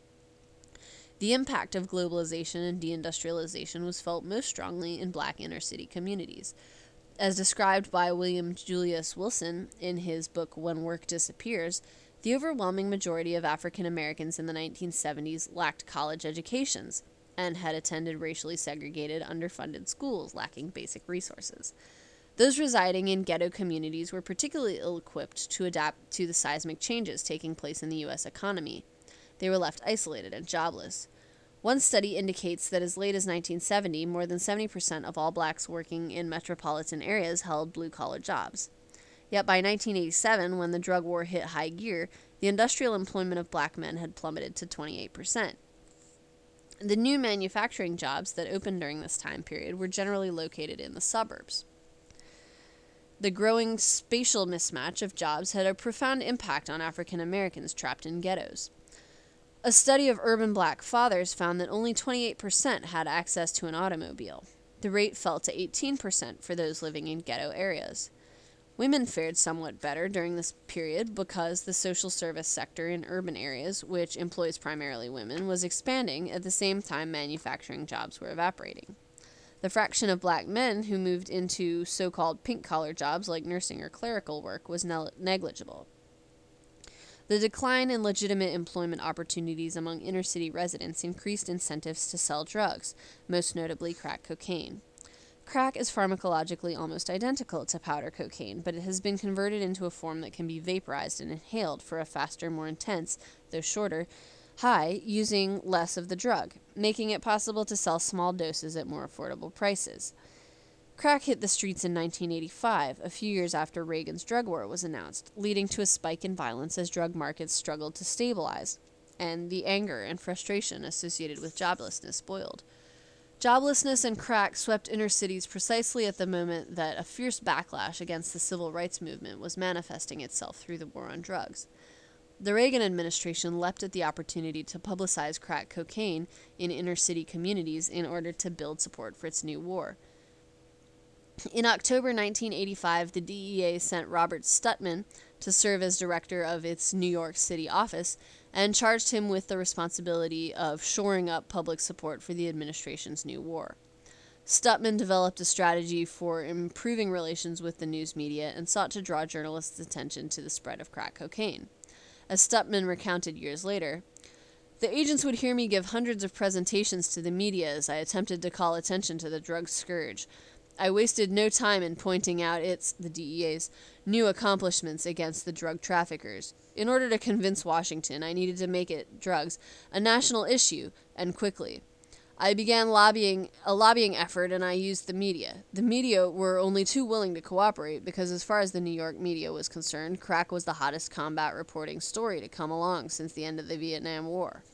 The impact of globalization and deindustrialization was felt most strongly in black inner-city communities. As described by William Julius Wilson in his book When Work Disappears, the overwhelming majority of African Americans in the 1970s lacked college educations and had attended racially segregated, underfunded schools lacking basic resources. Those residing in ghetto communities were particularly ill-equipped to adapt to the seismic changes taking place in the U.S. economy. They were left isolated and jobless. One study indicates that as late as 1970, more than 70% of all blacks working in metropolitan areas held blue-collar jobs. Yet by 1987, when the drug war hit high gear, the industrial employment of black men had plummeted to 28%. The new manufacturing jobs that opened during this time period were generally located in the suburbs. The growing spatial mismatch of jobs had a profound impact on African Americans trapped in ghettos. A study of urban black fathers found that only 28% had access to an automobile. The rate fell to 18% for those living in ghetto areas. Women fared somewhat better during this period because the social service sector in urban areas, which employs primarily women, was expanding at the same time manufacturing jobs were evaporating. The fraction of black men who moved into so-called pink-collar jobs like nursing or clerical work was negligible. The decline in legitimate employment opportunities among inner-city residents increased incentives to sell drugs, most notably crack cocaine. Crack is pharmacologically almost identical to powder cocaine, but it has been converted into a form that can be vaporized and inhaled for a faster, more intense, though shorter, high using less of the drug, making it possible to sell small doses at more affordable prices. Crack hit the streets in 1985, a few years after Reagan's drug war was announced, leading to a spike in violence as drug markets struggled to stabilize, and the anger and frustration associated with joblessness boiled. Joblessness and crack swept inner cities precisely at the moment that a fierce backlash against the civil rights movement was manifesting itself through the war on drugs. The Reagan administration leapt at the opportunity to publicize crack cocaine in inner city communities in order to build support for its new war. In October 1985, the DEA sent Robert Stutman to serve as director of its New York City office and charged him with the responsibility of shoring up public support for the administration's new war. Stutman developed a strategy for improving relations with the news media and sought to draw journalists' attention to the spread of crack cocaine. As Stutman recounted years later, "The agents would hear me give hundreds of presentations to the media as I attempted to call attention to the drug scourge. I wasted no time in pointing out the DEA's, new accomplishments against the drug traffickers. In order to convince Washington, I needed to make drugs a national issue, and quickly. I began a lobbying effort, and I used the media. The media were only too willing to cooperate because, as far as the New York media was concerned, crack was the hottest combat reporting story to come along since the end of the Vietnam War."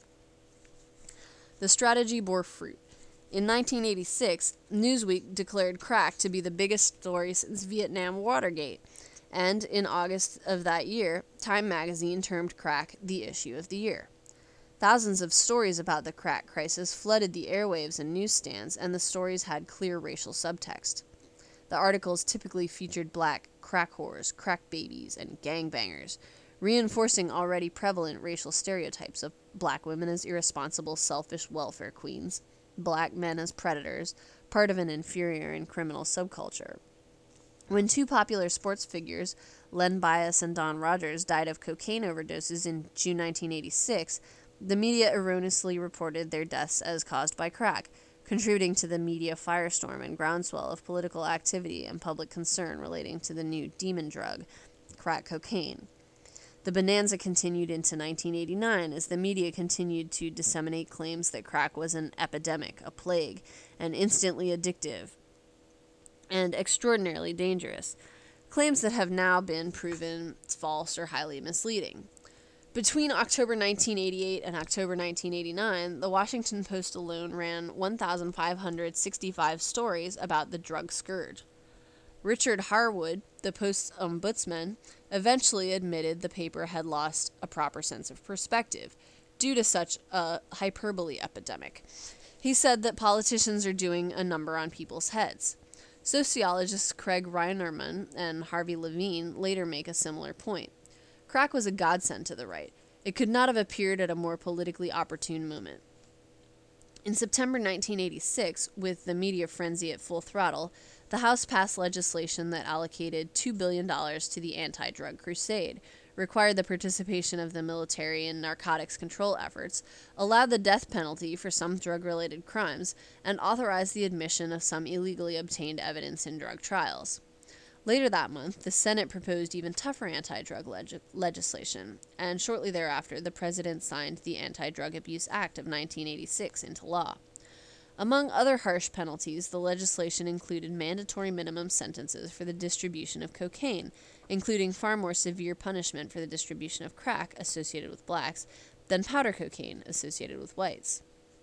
The strategy bore fruit. In 1986, Newsweek declared crack to be the biggest story since Vietnam Watergate, and in August of that year, Time magazine termed crack the issue of the year. Thousands of stories about the crack crisis flooded the airwaves and newsstands, and the stories had clear racial subtext. The articles typically featured black crack whores, crack babies, and gangbangers, reinforcing already prevalent racial stereotypes of black women as irresponsible, selfish welfare queens, black men as predators, part of an inferior and criminal subculture. When two popular sports figures, Len Bias and Don Rogers, died of cocaine overdoses in June 1986, the media erroneously reported their deaths as caused by crack, contributing to the media firestorm and groundswell of political activity and public concern relating to the new demon drug, crack cocaine. The bonanza continued into 1989 as the media continued to disseminate claims that crack was an epidemic, a plague, and instantly addictive, and extraordinarily dangerous, claims that have now been proven false or highly misleading. Between October 1988 and October 1989, the Washington Post alone ran 1,565 stories about the drug scourge. Richard Harwood, the Post's ombudsman, eventually admitted the paper had lost a proper sense of perspective due to such a hyperbole epidemic. He said that politicians are doing a number on people's heads. Sociologists Craig Reinerman and Harvey Levine later make a similar point. Crack was a godsend to the right. It could not have appeared at a more politically opportune moment. In September 1986, with the media frenzy at full throttle, the House passed legislation that allocated $2 billion to the anti-drug crusade, required the participation of the military in narcotics control efforts, allowed the death penalty for some drug-related crimes, and authorized the admission of some illegally obtained evidence in drug trials. Later that month, the Senate proposed even tougher anti-drug legislation, and shortly thereafter, the President signed the Anti-Drug Abuse Act of 1986 into law. Among other harsh penalties, the legislation included mandatory minimum sentences for the distribution of cocaine, including far more severe punishment for the distribution of crack associated with blacks than powder cocaine associated with whites.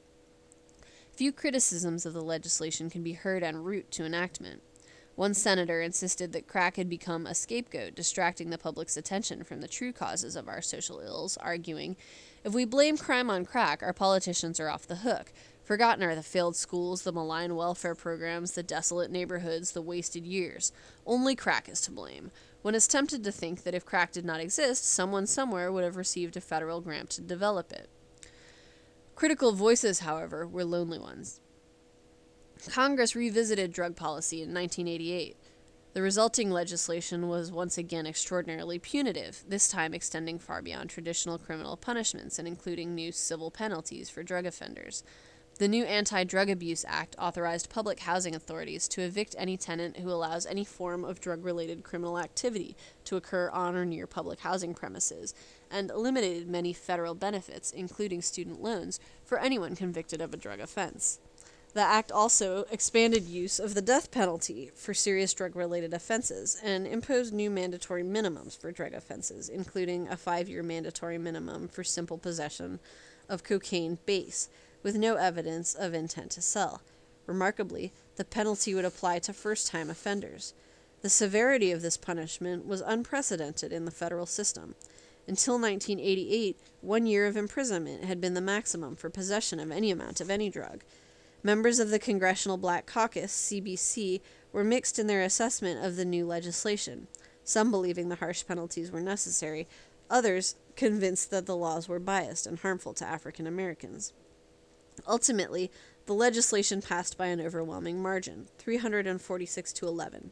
Few criticisms of the legislation can be heard en route to enactment. One senator insisted that crack had become a scapegoat, distracting the public's attention from the true causes of our social ills, arguing, "If we blame crime on crack, our politicians are off the hook. Forgotten are the failed schools, the malign welfare programs, the desolate neighborhoods, the wasted years. Only crack is to blame." One is tempted to think that if crack did not exist, someone somewhere would have received a federal grant to develop it. Critical voices, however, were lonely ones. Congress revisited drug policy in 1988. The resulting legislation was once again extraordinarily punitive, this time extending far beyond traditional criminal punishments and including new civil penalties for drug offenders. The new Anti-Drug Abuse Act authorized public housing authorities to evict any tenant who allows any form of drug-related criminal activity to occur on or near public housing premises, and eliminated many federal benefits, including student loans, for anyone convicted of a drug offense. The act also expanded use of the death penalty for serious drug-related offenses and imposed new mandatory minimums for drug offenses, including a 5-year mandatory minimum for simple possession of cocaine base, with no evidence of intent to sell. Remarkably, the penalty would apply to first-time offenders. The severity of this punishment was unprecedented in the federal system. Until 1988, 1 year of imprisonment had been the maximum for possession of any amount of any drug. Members of the Congressional Black Caucus, CBC, were mixed in their assessment of the new legislation, some believing the harsh penalties were necessary, others convinced that the laws were biased and harmful to African Americans. Ultimately, the legislation passed by an overwhelming margin, 346 to 11.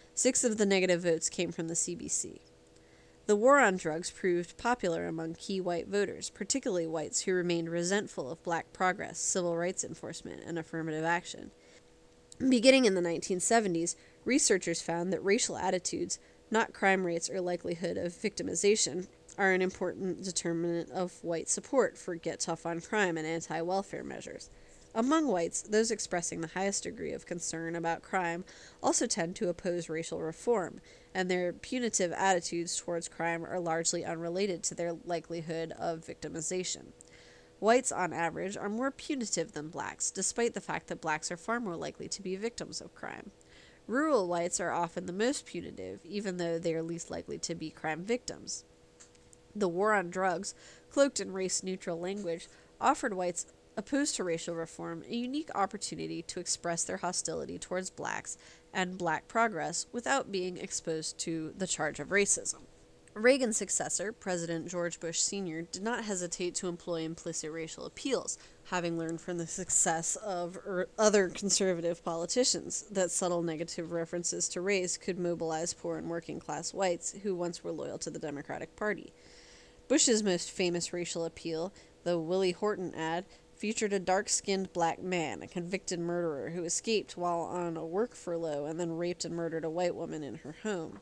6 of the negative votes came from the CBC. The war on drugs proved popular among key white voters, particularly whites who remained resentful of black progress, civil rights enforcement, and affirmative action. Beginning in the 1970s, researchers found that racial attitudes, not crime rates or likelihood of victimization, are an important determinant of white support for get tough on crime and anti-welfare measures. Among whites, those expressing the highest degree of concern about crime also tend to oppose racial reform, and their punitive attitudes towards crime are largely unrelated to their likelihood of victimization. Whites, on average, are more punitive than blacks, despite the fact that blacks are far more likely to be victims of crime. Rural whites are often the most punitive, even though they are least likely to be crime victims. The war on drugs, cloaked in race-neutral language, offered whites opposed to racial reform a unique opportunity to express their hostility towards blacks and black progress without being exposed to the charge of racism. Reagan's successor, President George Bush Sr., did not hesitate to employ implicit racial appeals, having learned from the success of other conservative politicians that subtle negative references to race could mobilize poor and working-class whites who once were loyal to the Democratic Party. Bush's most famous racial appeal, the Willie Horton ad, featured a dark-skinned black man, a convicted murderer who escaped while on a work furlough and then raped and murdered a white woman in her home.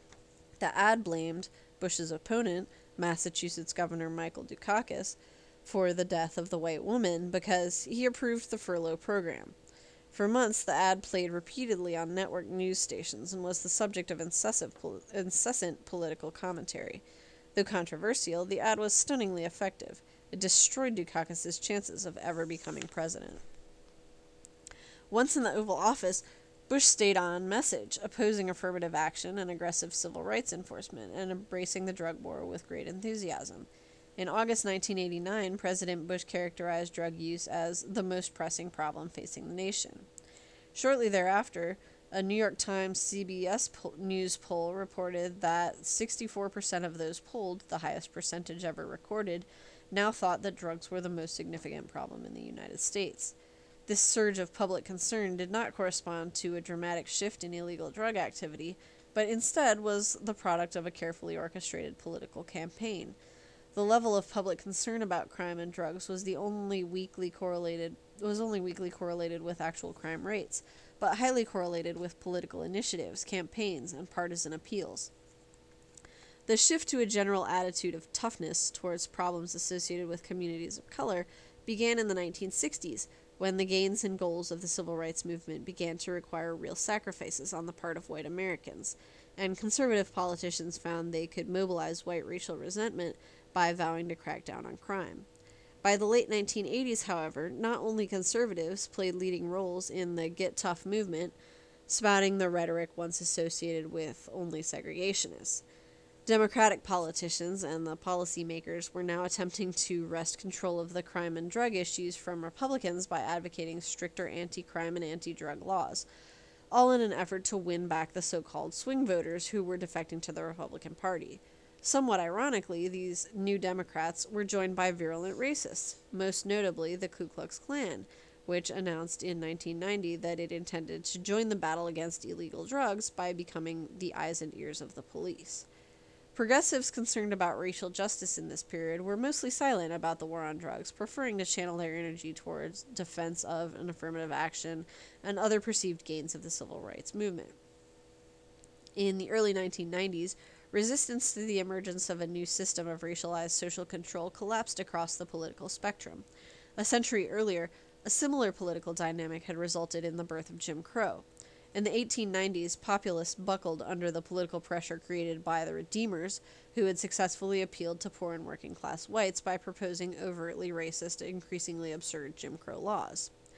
The ad blamed Bush's opponent, Massachusetts Governor Michael Dukakis, for the death of the white woman because he approved the furlough program. For months, the ad played repeatedly on network news stations and was the subject of incessant political commentary. Though controversial, the ad was stunningly effective. It destroyed Dukakis' chances of ever becoming president. Once in the Oval Office, Bush stayed on message, opposing affirmative action and aggressive civil rights enforcement, and embracing the drug war with great enthusiasm. In August 1989, President Bush characterized drug use as the most pressing problem facing the nation. Shortly thereafter, a New York Times CBS News poll reported that 64% of those polled, the highest percentage ever recorded, now thought that drugs were the most significant problem in the United States. This surge of public concern did not correspond to a dramatic shift in illegal drug activity, but instead was the product of a carefully orchestrated political campaign. The level of public concern about crime and drugs was only weakly correlated with actual crime rates, but highly correlated with political initiatives, campaigns, and partisan appeals. The shift to a general attitude of toughness towards problems associated with communities of color began in the 1960s, when the gains and goals of the civil rights movement began to require real sacrifices on the part of white Americans, and conservative politicians found they could mobilize white racial resentment by vowing to crack down on crime. By the late 1980s, however, not only conservatives played leading roles in the Get Tough movement, spouting the rhetoric once associated with only segregationists. Democratic politicians and the policymakers were now attempting to wrest control of the crime and drug issues from Republicans by advocating stricter anti-crime and anti-drug laws, all in an effort to win back the so-called swing voters who were defecting to the Republican Party. Somewhat ironically, these new Democrats were joined by virulent racists, most notably the Ku Klux Klan, which announced in 1990 that it intended to join the battle against illegal drugs by becoming the eyes and ears of the police. Progressives concerned about racial justice in this period were mostly silent about the war on drugs, preferring to channel their energy towards defense of and affirmative action and other perceived gains of the civil rights movement. In the early 1990s, resistance to the emergence of a new system of racialized social control collapsed across the political spectrum. A century earlier, a similar political dynamic had resulted in the birth of Jim Crow. In the 1890s, populists buckled under the political pressure created by the Redeemers, who had successfully appealed to poor and working-class whites by proposing overtly racist, increasingly absurd Jim Crow laws.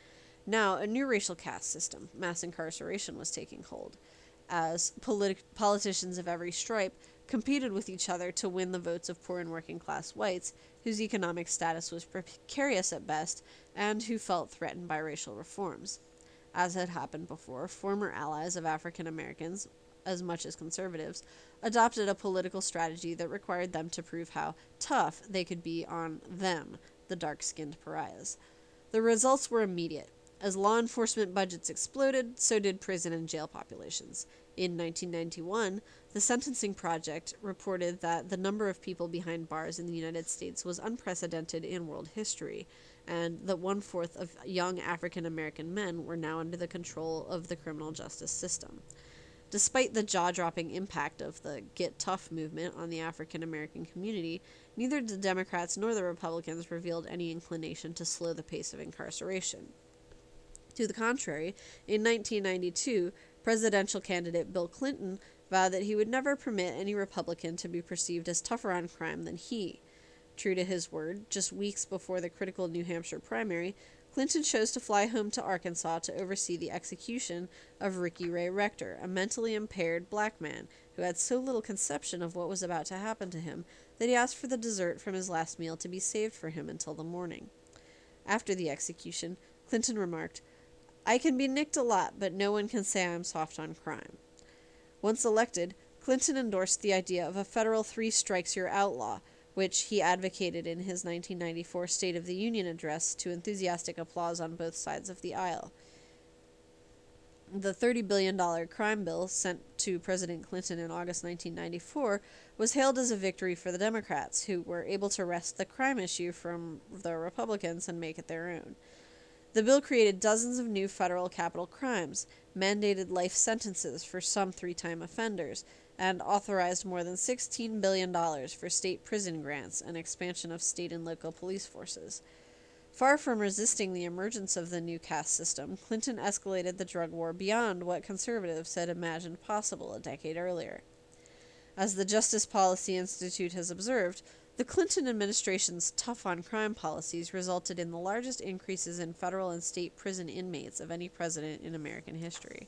Now, a new racial caste system, mass incarceration, was taking hold, as politicians of every stripe competed with each other to win the votes of poor and working class whites, whose economic status was precarious at best, and who felt threatened by racial reforms. As had happened before, former allies of African Americans, as much as conservatives, adopted a political strategy that required them to prove how tough they could be on them, the dark-skinned pariahs. The results were immediate. As law enforcement budgets exploded, so did prison and jail populations. In 1991, the Sentencing Project reported that the number of people behind bars in the United States was unprecedented in world history, and that 1/4 of young African American men were now under the control of the criminal justice system. Despite the jaw-dropping impact of the Get Tough movement on the African American community, neither the Democrats nor the Republicans revealed any inclination to slow the pace of incarceration. To the contrary, in 1992, presidential candidate Bill Clinton vowed that he would never permit any Republican to be perceived as tougher on crime than he. True to his word, just weeks before the critical New Hampshire primary, Clinton chose to fly home to Arkansas to oversee the execution of Ricky Ray Rector, a mentally impaired black man who had so little conception of what was about to happen to him that he asked for the dessert from his last meal to be saved for him until the morning. After the execution, Clinton remarked, "I can be nicked a lot, but no one can say I'm soft on crime." Once elected, Clinton endorsed the idea of a federal 3 strikes you're outlaw, which he advocated in his 1994 State of the Union address to enthusiastic applause on both sides of the aisle. The $30 billion crime bill sent to President Clinton in August 1994 was hailed as a victory for the Democrats, who were able to wrest the crime issue from the Republicans and make it their own. The bill created dozens of new federal capital crimes, mandated life sentences for some 3-time offenders, and authorized more than $16 billion for state prison grants and expansion of state and local police forces. Far from resisting the emergence of the new caste system, Clinton escalated the drug war beyond what conservatives had imagined possible a decade earlier. As the Justice Policy Institute has observed, the Clinton administration's tough-on-crime policies resulted in the largest increases in federal and state prison inmates of any president in American history.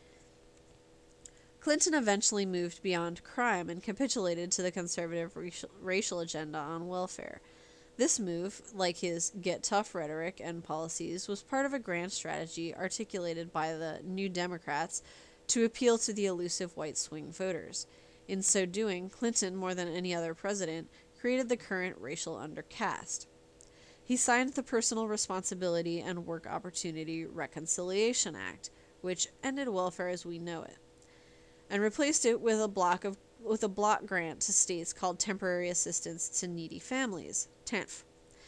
Clinton eventually moved beyond crime and capitulated to the conservative racial agenda on welfare. This move, like his Get Tough rhetoric and policies, was part of a grand strategy articulated by the New Democrats to appeal to the elusive white swing voters. In so doing, Clinton, more than any other president, created the current racial undercaste. He signed the Personal Responsibility and Work Opportunity Reconciliation Act, which ended welfare as we know it, and replaced it with a block grant to states called Temporary Assistance to Needy Families, TANF.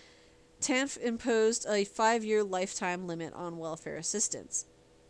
TANF imposed a 5-year lifetime limit on welfare assistance,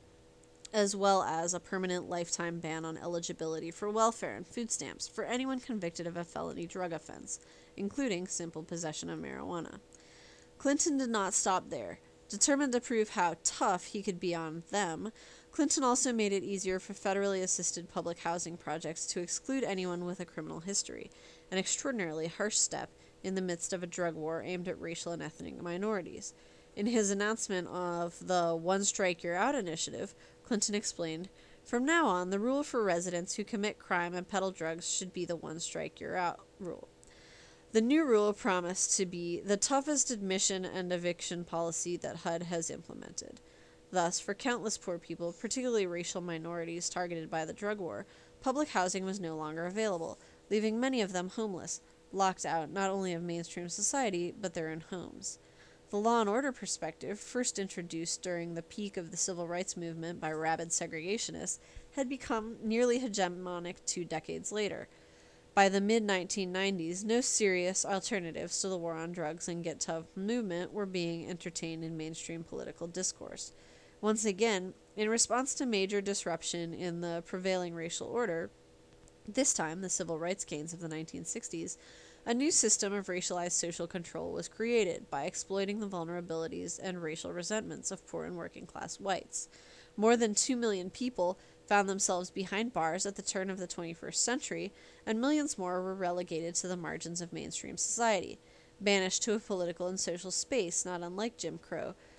as well as a permanent lifetime ban on eligibility for welfare and food stamps for anyone convicted of a felony drug offense, including simple possession of marijuana. Clinton did not stop there. Determined to prove how tough he could be on them, Clinton also made it easier for federally assisted public housing projects to exclude anyone with a criminal history, an extraordinarily harsh step in the midst of a drug war aimed at racial and ethnic minorities. In his announcement of the One Strike You're Out initiative, Clinton explained, "From now on, the rule for residents who commit crime and peddle drugs should be the One Strike You're Out rule." The new rule promised to be the toughest admission and eviction policy that HUD has implemented. Thus, for countless poor people, particularly racial minorities targeted by the drug war, public housing was no longer available, leaving many of them homeless, locked out not only of mainstream society, but their own homes. The law and order perspective, first introduced during the peak of the civil rights movement by rabid segregationists, had become nearly hegemonic 2 decades later. By the mid-1990s, no serious alternatives to the war on drugs and Get Tough movement were being entertained in mainstream political discourse. Once again, in response to major disruption in the prevailing racial order, this time the civil rights gains of the 1960s, a new system of racialized social control was created by exploiting the vulnerabilities and racial resentments of poor and working class whites. More than 2 million people found themselves behind bars at the turn of the 21st century, and millions more were relegated to the margins of mainstream society, banished to a political and social space not unlike Jim Crow,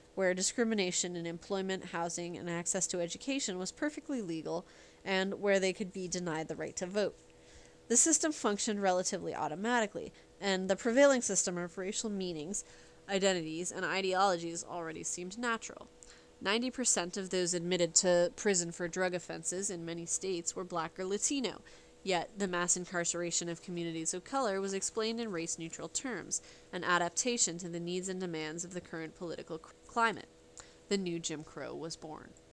where discrimination in employment, housing, and access to education was perfectly legal, and where they could be denied the right to vote. The system functioned relatively automatically, and the prevailing system of racial meanings, identities, and ideologies already seemed natural. 90% of those admitted to prison for drug offenses in many states were black or Latino, yet the mass incarceration of communities of color was explained in race-neutral terms, an adaptation to the needs and demands of the current political climate. The new Jim Crow was born.